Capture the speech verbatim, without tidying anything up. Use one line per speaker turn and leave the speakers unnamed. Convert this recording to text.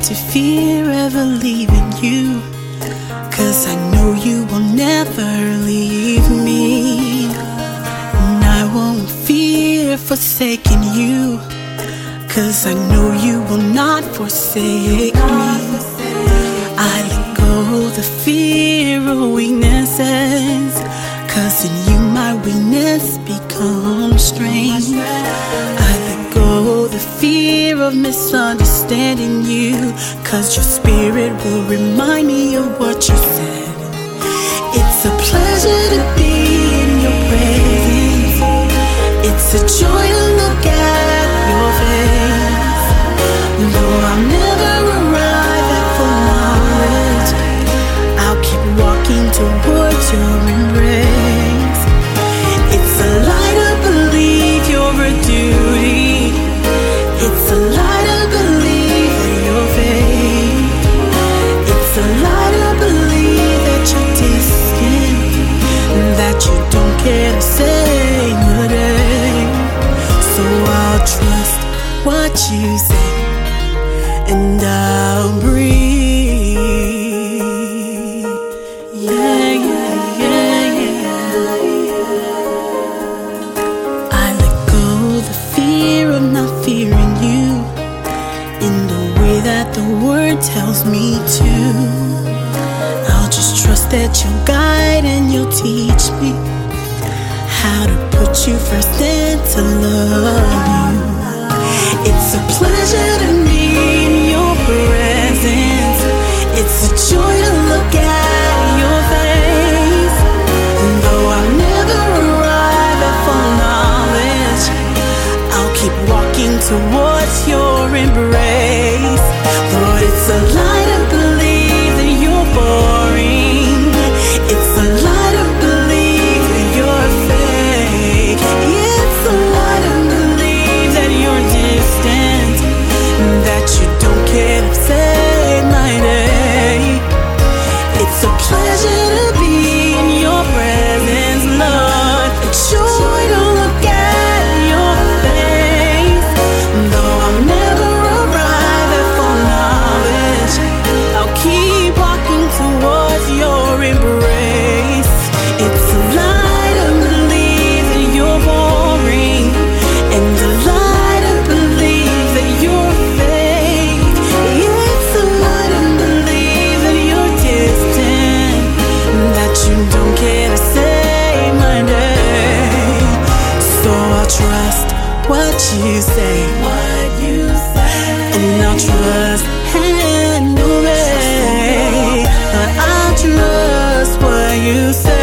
to fear ever leaving you, 'cause I know you will never leave me. And I won't fear forsaking you, 'cause I know you will not forsake me. I let go the fear of weaknesses, 'cause in you my weakness becomes strength. I let go the fear of misunderstanding you, 'cause your spirit will remind me of what you said. It's a pleasure to be in your presence. It's a joy to look at your face. Though I'll never arrive at full knowledge, I'll keep walking towards your embrace. It's a lie to believe you're a duty. It's a lie to believe that you're fake. It's a lie to believe that you're distant, that you don't care to say my name. So I'll trust what you say, and I'll breathe. Yeah, yeah, yeah, yeah. I let go the fear of not fearing you in the way that the word tells me to. I'll just trust that you'll guide and you'll teach me how to put you first and to love you. It's a pleasure to be in your presence. It's a joy to look at your face. And though I'll never arrive at full knowledge, I'll keep walking towards your embrace. Lord, it's a lie to believe that you're boring. It's a lie to believe that you're fake. It's a lie to believe that you're distant, that you don't care to say my name. It's a pleasure to be in your presence, Lord. A joy to look at your face. Though I'll never arrive at full knowledge, I'll keep walking towards your embrace. It's a lie to believe that you're boring, and a lie to believe that you're fake. It's a lie to believe that you're distant, that you don't care to say my name. So I'll trust what you say, what you say, and I'll trust and obey. But I'll trust what you say.